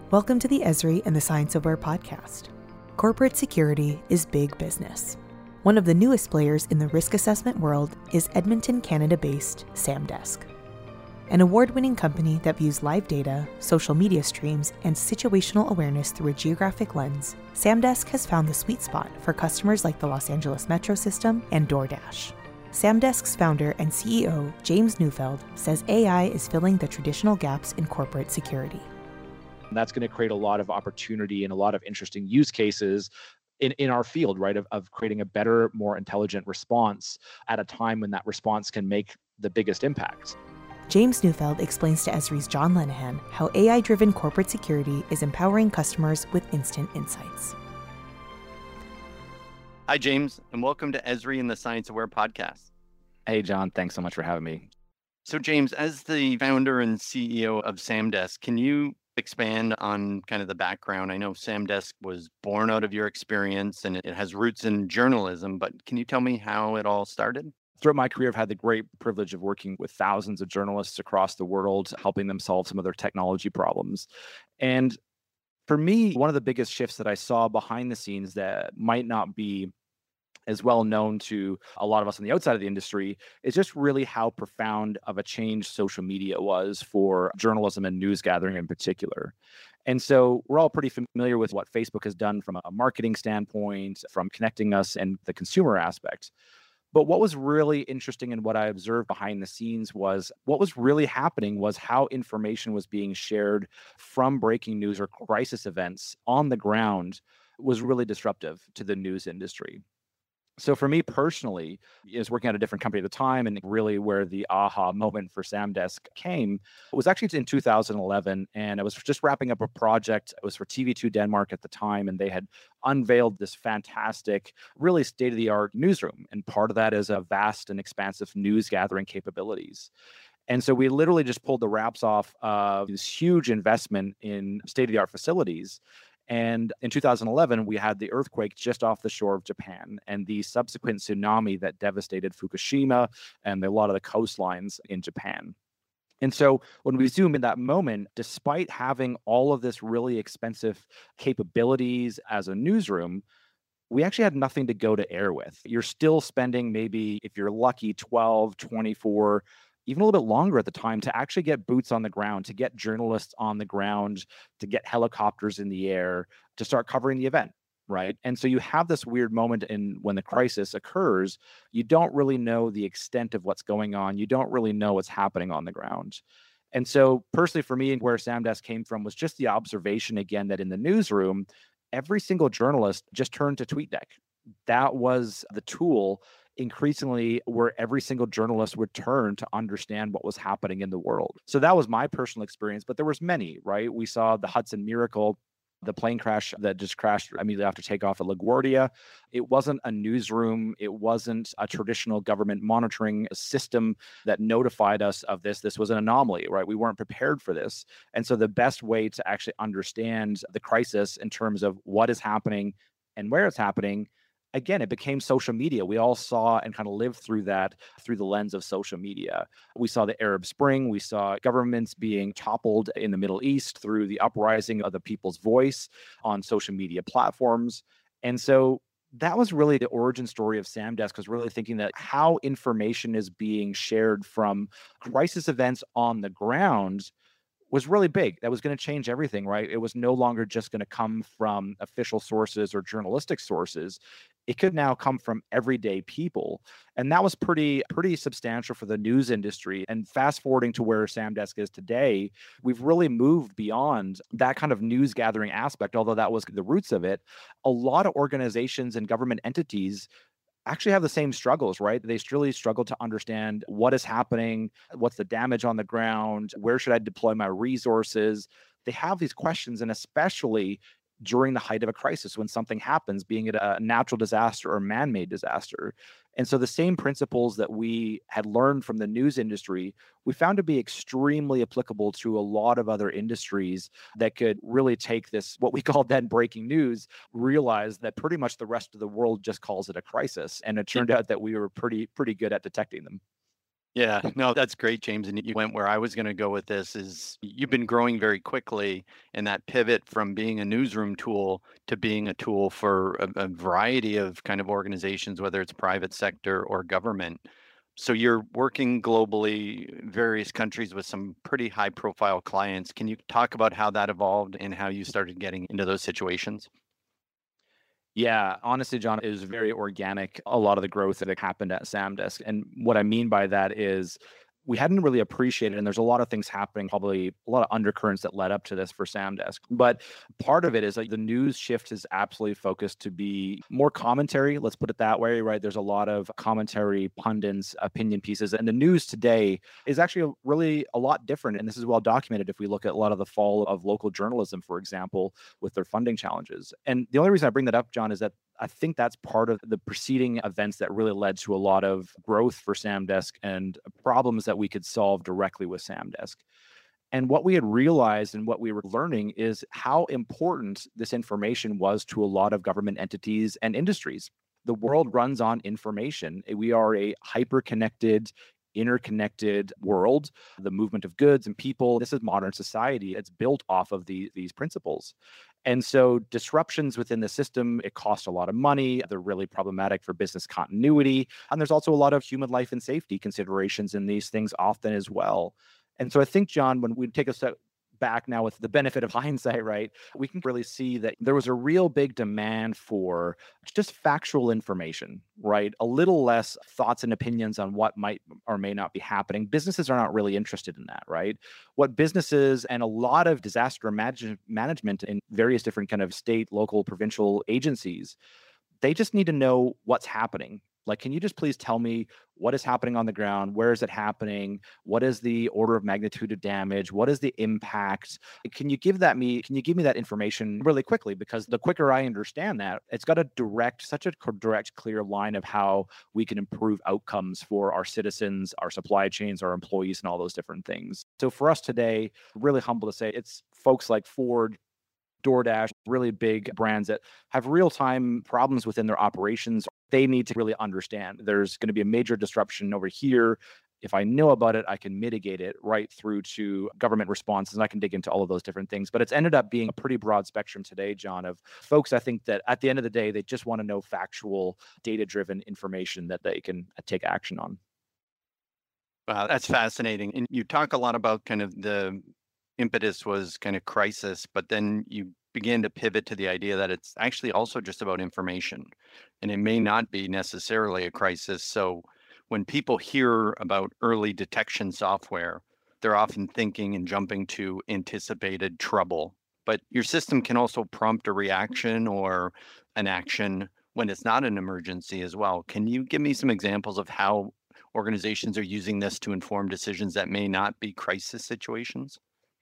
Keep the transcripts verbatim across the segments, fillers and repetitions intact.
Welcome to the Esri and the Science of Where podcast. Corporate security is big business. One of the newest players in the risk assessment world is Edmonton, Canada-based SamDesk. An award-winning company that views live data, social media streams, and situational awareness through a geographic lens, SamDesk has found the sweet spot for customers like the Los Angeles Metro System and DoorDash. SamDesk's founder and C E O, James Neufeld, says A I is filling the traditional gaps in corporate security. And that's going to create a lot of opportunity and a lot of interesting use cases in, in our field, right, of, of creating a better, more intelligent response at a time when that response can make the biggest impact. James Neufeld explains to Esri's John Lenehan how A I-driven corporate security is empowering customers with instant insights. Hi, James, and welcome to Esri and the Science of Where podcast. Hey, John, thanks so much for having me. So, James, as the founder and C E O of SamDesk, can you expand on kind of the background? I know SamDesk was born out of your experience and it has roots in journalism, but can you tell me how it all started? Throughout my career, I've had the great privilege of working with thousands of journalists across the world, helping them solve some of their technology problems. And for me, one of the biggest shifts that I saw behind the scenes that might not be as well known to a lot of us on the outside of the industry is just really how profound of a change social media was for journalism and news gathering in particular. And so we're all pretty familiar with what Facebook has done from a marketing standpoint, from connecting us and the consumer aspect. But what was really interesting and what I observed behind the scenes was what was really happening was how information was being shared from breaking news or crisis events on the ground was really disruptive to the news industry. So for me personally, I was working at a different company at the time, and really where the aha moment for SamDesk came was actually in two thousand eleven, and I was just wrapping up a project. It was for T V two Denmark at the time, and they had unveiled this fantastic, really state-of-the-art newsroom, and part of that is a vast and expansive news gathering capabilities. And so we literally just pulled the wraps off of this huge investment in state-of-the-art facilities. And in two thousand eleven, we had the earthquake just off the shore of Japan and the subsequent tsunami that devastated Fukushima and a lot of the coastlines in Japan. And so when we zoom in that moment, despite having all of this really expensive capabilities as a newsroom, we actually had nothing to go to air with. You're still spending maybe, if you're lucky, twelve, twenty-four, even a little bit longer at the time to actually get boots on the ground, to get journalists on the ground, to get helicopters in the air, to start covering the event, right? And so you have this weird moment in when the crisis occurs, you don't really know the extent of what's going on. You don't really know what's happening on the ground. And so personally for me, where SamDesk came from was just the observation again that in the newsroom, every single journalist just turned to TweetDeck. That was the tool increasingly where every single journalist would turn to understand what was happening in the world. So that was my personal experience, but there was many, right? We saw the Hudson Miracle, the plane crash that just crashed immediately after takeoff at LaGuardia. It wasn't a newsroom. It wasn't a traditional government monitoring system that notified us of this. This was an anomaly, right? We weren't prepared for this. And so the best way to actually understand the crisis in terms of what is happening and where it's happening, again, it became social media. We all saw and kind of lived through that through the lens of social media. We saw the Arab Spring. We saw governments being toppled in the Middle East through the uprising of the people's voice on social media platforms. And so that was really the origin story of SamDesk, was really thinking that how information is being shared from crisis events on the ground was really big. That was going to change everything, right? It was no longer just going to come from official sources or journalistic sources. It could now come from everyday people. And that was pretty, pretty substantial for the news industry. And fast forwarding to where SamDesk is today, we've really moved beyond that kind of news gathering aspect, although that was the roots of it. A lot of organizations and government entities actually have the same struggles, right? They really struggle to understand what is happening, what's the damage on the ground, where should I deploy my resources? They have these questions, and especially during the height of a crisis when something happens, being it a natural disaster or man-made disaster. And so the same principles that we had learned from the news industry, we found to be extremely applicable to a lot of other industries that could really take this, what we called then breaking news, realize that pretty much the rest of the world just calls it a crisis. And it turned out that we were pretty, pretty good at detecting them. Yeah, no, that's great, James. And you went where I was going to go with this is you've been growing very quickly, and that pivot from being a newsroom tool to being a tool for a, a variety of kind of organizations, whether it's private sector or government. So you're working globally, various countries with some pretty high profile clients. Can you talk about how that evolved and how you started getting into those situations? Yeah, honestly, John, it was very organic, a lot of the growth that had happened at Samdesk. And what I mean by that is we hadn't really appreciated, and there's a lot of things happening, probably a lot of undercurrents that led up to this for Samdesk. But part of it is like the news shift is absolutely focused to be more commentary, let's put it that way, right? There's a lot of commentary, pundits, opinion pieces, and the news today is actually really a lot different. And this is well documented if we look at a lot of the fall of local journalism, for example, with their funding challenges. And the only reason I bring that up, John, is that I think that's part of the preceding events that really led to a lot of growth for Samdesk and problems that we could solve directly with Samdesk. And what we had realized and what we were learning is how important this information was to a lot of government entities and industries. The world runs on information. We are a hyper connected, interconnected world, the movement of goods and people. This is modern society. It's built off of the, these principles. And so disruptions within the system, it costs a lot of money. They're really problematic for business continuity. And there's also a lot of human life and safety considerations in these things often as well. And so I think, John, when we take a step back now with the benefit of hindsight, right, we can really see that there was a real big demand for just factual information, right? A little less thoughts and opinions on what might or may not be happening. Businesses are not really interested in that, right? What businesses and a lot of disaster manage- management in various different kind of state, local, provincial agencies, they just need to know what's happening. Like, can you just please tell me what is happening on the ground? Where is it happening? What is the order of magnitude of damage? What is the impact? Can you give that me? Can you give me that information really quickly? Because the quicker I understand that, it's got a direct, such a direct, clear line of how we can improve outcomes for our citizens, our supply chains, our employees, and all those different things. So for us today, really humble to say it's folks like Ford, DoorDash, really big brands that have real-time problems within their operations. They need to really understand there's going to be a major disruption over here. If I know about it, I can mitigate it right through to government responses, and I can dig into all of those different things. But it's ended up being a pretty broad spectrum today, John, of folks, I think that at the end of the day, they just want to know factual, data-driven information that they can take action on. Wow, that's fascinating. And you talk a lot about kind of the impetus was kind of crisis, but then you begin to pivot to the idea that it's actually also just about information, and it may not be necessarily a crisis. So when people hear about early detection software, they're often thinking and jumping to anticipated trouble. But your system can also prompt a reaction or an action when it's not an emergency as well. Can you give me some examples of how organizations are using this to inform decisions that may not be crisis situations?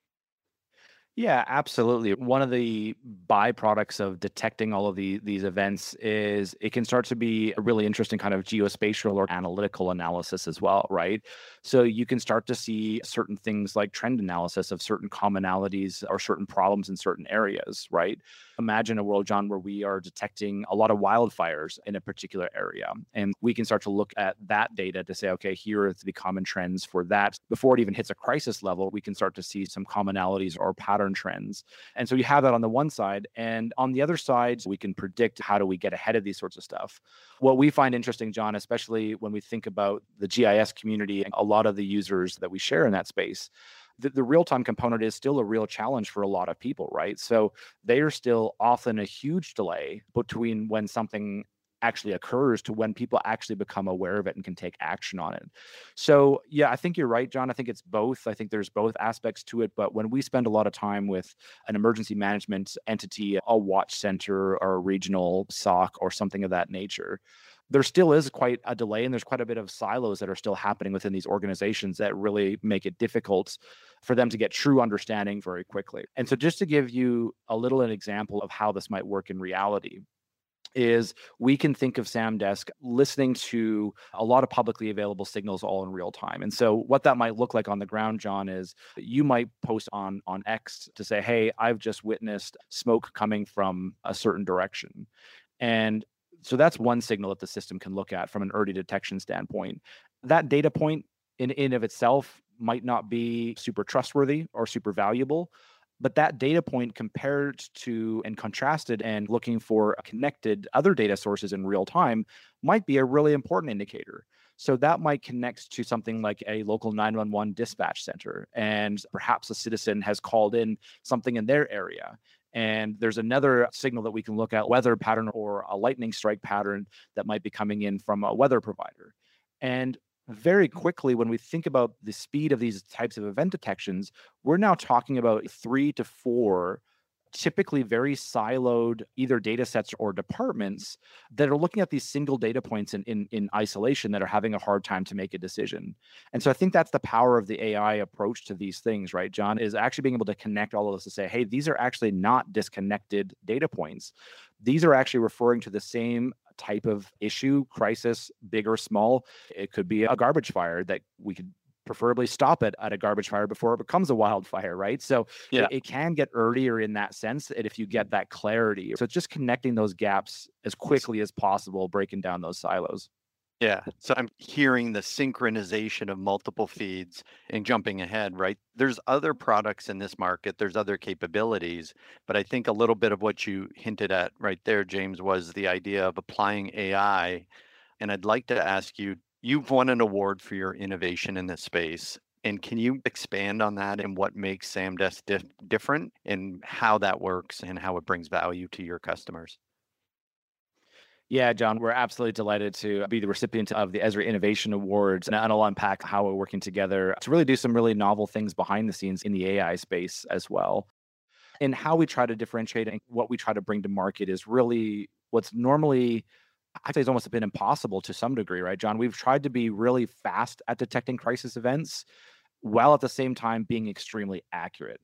Yeah, absolutely. One of the byproducts of detecting all of the, these events is it can start to be a really interesting kind of geospatial or analytical analysis as well, right? So you can start to see certain things like trend analysis of certain commonalities or certain problems in certain areas, right? Imagine a world, John, where we are detecting a lot of wildfires in a particular area. And we can start to look at that data to say, okay, here are the common trends for that. Before it even hits a crisis level, we can start to see some commonalities or patterns trends. And so you have that on the one side. And on the other side, we can predict how do we get ahead of these sorts of stuff. What we find interesting, John, especially when we think about the G I S community and a lot of the users that we share in that space, the, the real-time component is still a real challenge for a lot of people, right? So they are still often a huge delay between when something actually occurs to when people actually become aware of it and can take action on it. So yeah, I think you're right, John. I think it's both. I think there's both aspects to it. But when we spend a lot of time with an emergency management entity, a watch center or a regional S O C or something of that nature, there still is quite a delay, and there's quite a bit of silos that are still happening within these organizations that really make it difficult for them to get true understanding very quickly. And so just to give you a little an example of how this might work in reality, is we can think of Samdesk listening to a lot of publicly available signals all in real time. And so what that might look like on the ground, John, is you might post on, on X to say, hey, I've just witnessed smoke coming from a certain direction. And so that's one signal that the system can look at from an early detection standpoint. That data point in in of itself might not be super trustworthy or super valuable. But that data point compared to and contrasted and looking for connected other data sources in real time might be a really important indicator. So that might connect to something like a local nine one one dispatch center, and perhaps a citizen has called in something in their area. And there's another signal that we can look at, weather pattern or a lightning strike pattern that might be coming in from a weather provider. And very quickly, when we think about the speed of these types of event detections, we're now talking about three to four typically very siloed either data sets or departments that are looking at these single data points in, in, in isolation that are having a hard time to make a decision. And so I think that's the power of the A I approach to these things, right, John, is actually being able to connect all of this to say, hey, these are actually not disconnected data points. These are actually referring to the same type of issue, crisis, big or small. It could be a garbage fire that we could preferably stop it at a garbage fire before it becomes a wildfire, right? So Yeah. it, it can get earlier in that sense, and if you get that clarity. So it's just connecting those gaps as quickly as possible, breaking down those silos. Yeah. So I'm hearing the synchronization of multiple feeds and jumping ahead, right? There's other products in this market, there's other capabilities, but I think a little bit of what you hinted at right there, James, was the idea of applying A I. And I'd like to ask you, you've won an award for your innovation in this space. And can you expand on that and what makes SamDesk dif- different and how that works and how it brings value to your customers? Yeah, John, we're absolutely delighted to be the recipient of the Esri Innovation Awards, and I'll unpack how we're working together to really do some really novel things behind the scenes in the A I space as well. And how we try to differentiate and what we try to bring to market is really what's normally, I'd say, it's almost been impossible to some degree, right, John? We've tried to be really fast at detecting crisis events while at the same time being extremely accurate.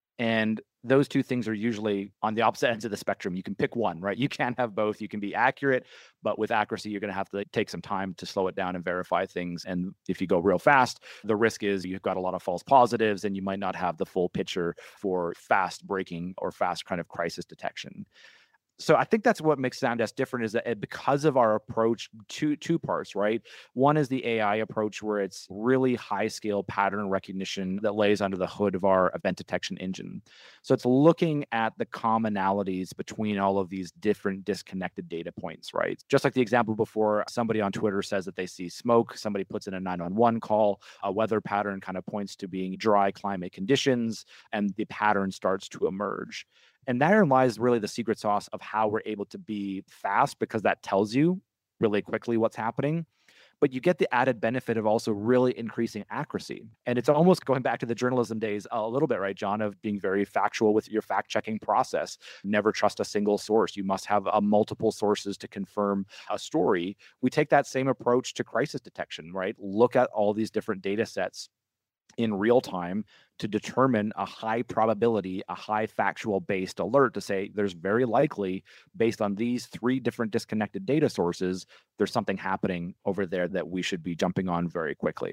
And those two things are usually on the opposite ends of the spectrum. You can pick one, right? You can't have both. You can be accurate, but with accuracy, you're going to have to take some time to slow it down and verify things. And if you go real fast, the risk is you've got a lot of false positives and you might not have the full picture for fast breaking or fast kind of crisis detection. So I think that's what makes SamDesk different, is that because of our approach, two two parts, right? One is the A I approach, where it's really high scale pattern recognition that lays under the hood of our event detection engine. So it's looking at the commonalities between all of these different disconnected data points, right? Just like the example before, somebody on Twitter says that they see smoke, somebody puts in a nine one one call, a weather pattern kind of points to being dry climate conditions, and the pattern starts to emerge. And therein lies really the secret sauce of how we're able to be fast, because that tells you really quickly what's happening. But you get the added benefit of also really increasing accuracy. And it's almost going back to the journalism days a little bit, right, John, of being very factual with your fact checking process. Never trust a single source. You must have uh, multiple sources to confirm a story. We take that same approach to crisis detection, right? Look at all these different data sets in real time to determine a high probability, a high factual based alert to say there's very likely, based on these three different disconnected data sources, there's something happening over there that we should be jumping on very quickly.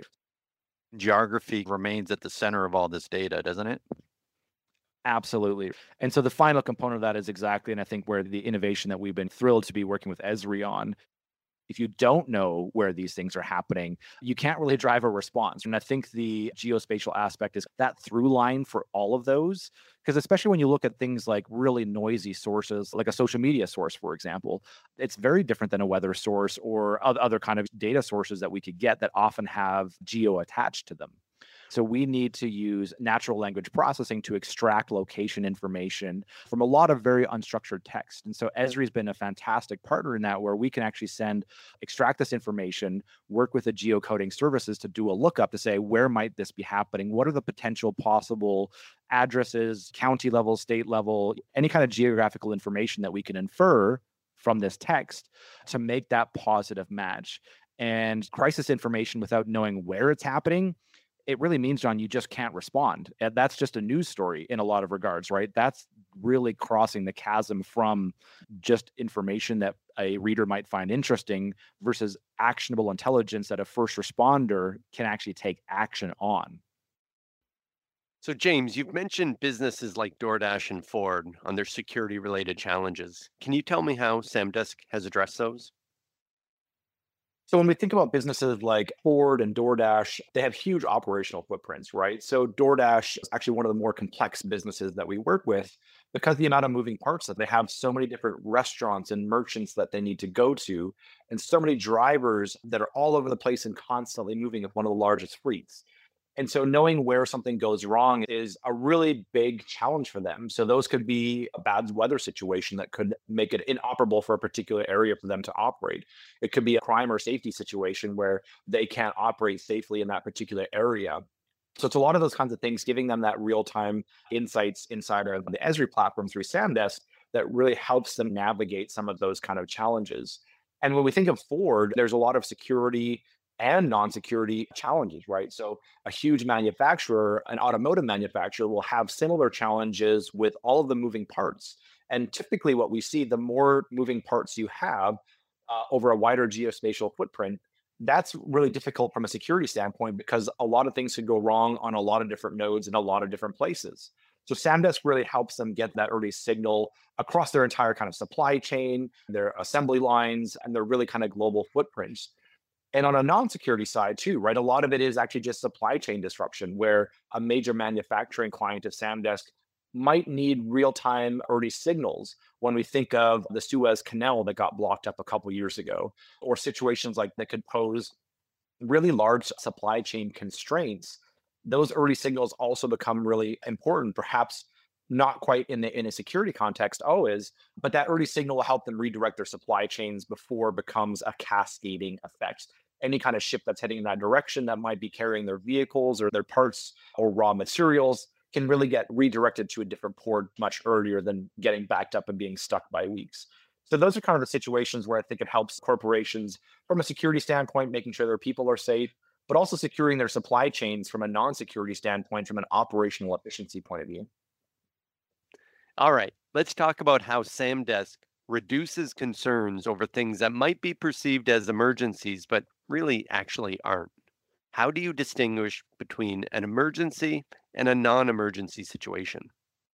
Geography remains at the center of all this data, doesn't it? Absolutely. And so the final component of that is exactly, and I think where the innovation that we've been thrilled to be working with Esri on. If you don't know where these things are happening, you can't really drive a response. And I think the geospatial aspect is that through line for all of those, because especially when you look at things like really noisy sources, like a social media source, for example, it's very different than a weather source or other kind of data sources that we could get that often have geo attached to them. So we need to use natural language processing to extract location information from a lot of very unstructured text. And so Esri's been a fantastic partner in that, where we can actually send, extract this information, work with the geocoding services to do a lookup to say, where might this be happening? What are the potential possible addresses, county level, state level, any kind of geographical information that we can infer from this text to make that positive match. And crisis information without knowing where it's happening, it really means, John, you just can't respond. And that's just a news story in a lot of regards, right? That's really crossing the chasm from just information that a reader might find interesting versus actionable intelligence that a first responder can actually take action on. So, James, you've mentioned businesses like DoorDash and Ford on their security related challenges. Can you tell me how SamDesk has addressed those? So when we think about businesses like Ford and DoorDash, they have huge operational footprints, right? So DoorDash is actually one of the more complex businesses that we work with because of the amount of moving parts that they have, so many different restaurants and merchants that they need to go to, and so many drivers that are all over the place and constantly moving at one of the largest fleets. And so knowing where something goes wrong is a really big challenge for them. So those could be a bad weather situation that could make it inoperable for a particular area for them to operate. It could be a crime or safety situation where they can't operate safely in that particular area. So it's a lot of those kinds of things, giving them that real-time insights inside of the Esri platform through Samdesk that really helps them navigate some of those kind of challenges. And when we think of Ford, there's a lot of security and non-security challenges, right? So a huge manufacturer, an automotive manufacturer, will have similar challenges with all of the moving parts. And typically, what we see, the more moving parts you have uh, over a wider geospatial footprint, that's really difficult from a security standpoint because a lot of things could go wrong on a lot of different nodes in a lot of different places. So Samdesk really helps them get that early signal across their entire kind of supply chain, their assembly lines, and their really kind of global footprints. And on a non-security side too, right? A lot of it is actually just supply chain disruption where a major manufacturing client of Samdesk might need real-time early signals when we think of the Suez Canal that got blocked up a couple years ago, or situations like that could pose really large supply chain constraints. Those early signals also become really important, perhaps not quite in the in a security context always, but that early signal will help them redirect their supply chains before it becomes a cascading effect. Any kind of ship that's heading in that direction that might be carrying their vehicles or their parts or raw materials can really get redirected to a different port much earlier than getting backed up and being stuck by weeks. So those are kind of the situations where I think it helps corporations from a security standpoint, making sure their people are safe, but also securing their supply chains from a non-security standpoint, from an operational efficiency point of view. All right, let's talk about how Samdesk reduces concerns over things that might be perceived as emergencies, but really actually aren't. How do you distinguish between an emergency and a non-emergency situation?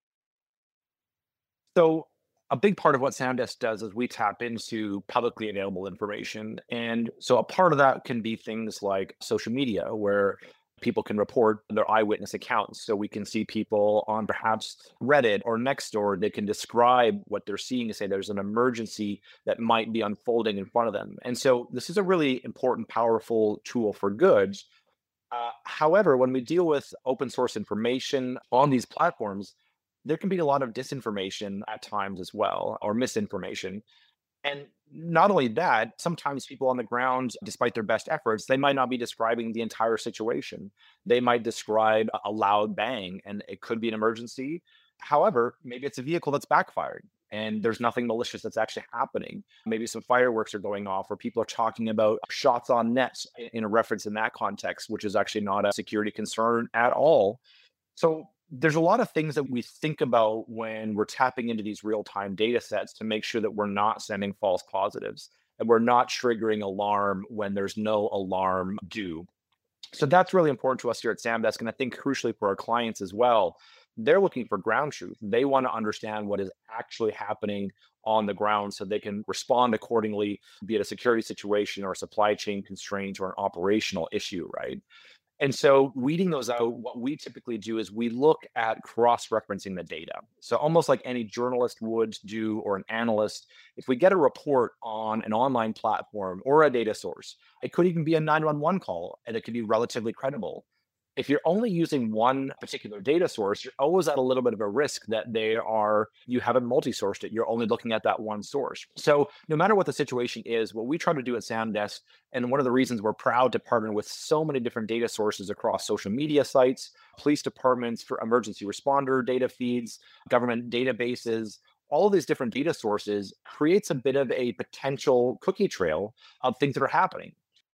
So a big part of what Samdesk does is we tap into publicly available information. And so a part of that can be things like social media, where people can report their eyewitness accounts. So we can see people on perhaps Reddit or Nextdoor, they can describe what they're seeing to say there's an emergency that might be unfolding in front of them. And so this is a really important, powerful tool for good. Uh, however, when we deal with open source information on these platforms, there can be a lot of disinformation at times as well, or misinformation. And not only that, sometimes people on the ground, despite their best efforts, they might not be describing the entire situation. They might describe a a loud bang, and it could be an emergency. However, maybe it's a vehicle that's backfiring and there's nothing malicious that's actually happening. Maybe some fireworks are going off, or people are talking about shots on nets i- in a reference in that context, which is actually not a security concern at all. So there's a lot of things that we think about when we're tapping into these real-time data sets to make sure that we're not sending false positives and we're not triggering alarm when there's no alarm due. So that's really important to us here at Samdesk. And I think crucially for our clients as well, they're looking for ground truth. They want to understand what is actually happening on the ground so they can respond accordingly, be it a security situation or a supply chain constraint or an operational issue, right? And so weeding those out, what we typically do is we look at cross-referencing the data. So almost like any journalist would do or an analyst, if we get a report on an online platform or a data source, it could even be a nine one one call and it could be relatively credible. If you're only using one particular data source, you're always at a little bit of a risk that they are, you haven't multi-sourced it. You're only looking at that one source. So no matter what the situation is, what we try to do at Samdesk, and one of the reasons we're proud to partner with so many different data sources across social media sites, police departments for emergency responder data feeds, government databases, all of these different data sources creates a bit of a potential cookie trail of things that are happening.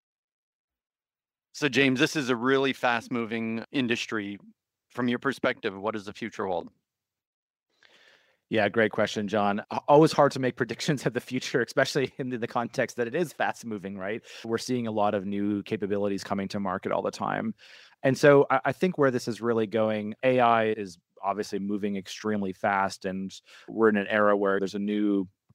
So, James, this is a really fast moving industry. From your perspective, what does the future hold? Yeah, great question, John. A- Always hard to make predictions of the future, especially in the the context that it is fast moving, right? We're seeing a lot of new capabilities coming to market all the time. And so I, I think where this is really going, A I is obviously moving extremely fast. And we're in an era where there's a new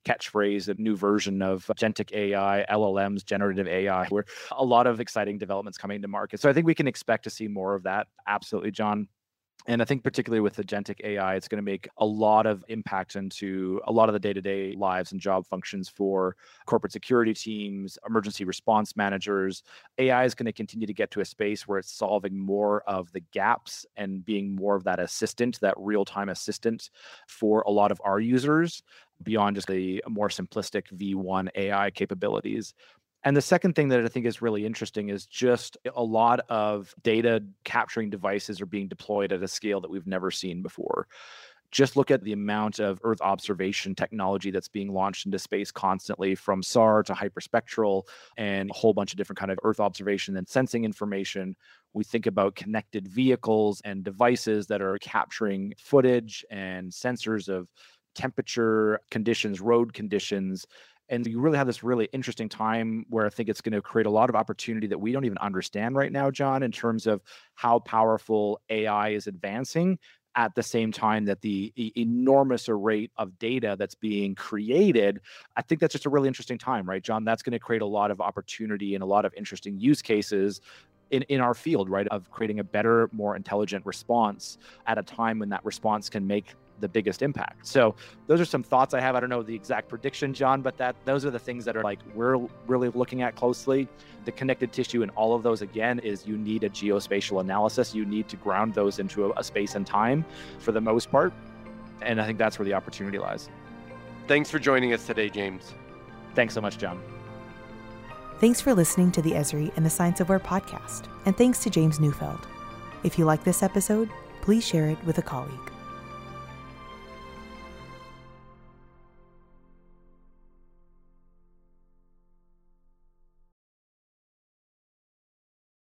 catchphrase, a new version of agentic A I, L L Ms, generative A I, where a lot of exciting developments coming to market. So I think we can expect to see more of that. Absolutely, John. And I think particularly with agentic A I, it's going to make a lot of impact into a lot of the day-to-day lives and job functions for corporate security teams, emergency response managers. A I is going to continue to get to a space where it's solving more of the gaps and being more of that assistant, that real-time assistant for a lot of our users beyond just the more simplistic V one A I capabilities. And the second thing that I think is really interesting is just a lot of data capturing devices are being deployed at a scale that we've never seen before. Just look at the amount of Earth observation technology that's being launched into space constantly, from S A R to hyperspectral and a whole bunch of different kind of Earth observation and sensing information. We think about connected vehicles and devices that are capturing footage and sensors of temperature conditions, road conditions. And you really have this really interesting time where I think it's going to create a lot of opportunity that we don't even understand right now, John, in terms of how powerful A I is advancing at the same time that the e- enormous rate of data that's being created. I think that's just a really interesting time, right, John? That's going to create a lot of opportunity and a lot of interesting use cases in, in our field, right, of creating a better, more intelligent response at a time when that response can make the biggest impact. So those are some thoughts I have. I don't know the exact prediction, John, but that those are the things that are like we're really looking at closely. The connected tissue in all of those, again, is you need a geospatial analysis. You need to ground those into a, a space and time for the most part. And I think that's where the opportunity lies. Thanks for joining us today, James. Thanks so much, John. Thanks for listening to the Esri and the Science of Where podcast. And thanks to James Neufeld. If you like this episode, please share it with a colleague.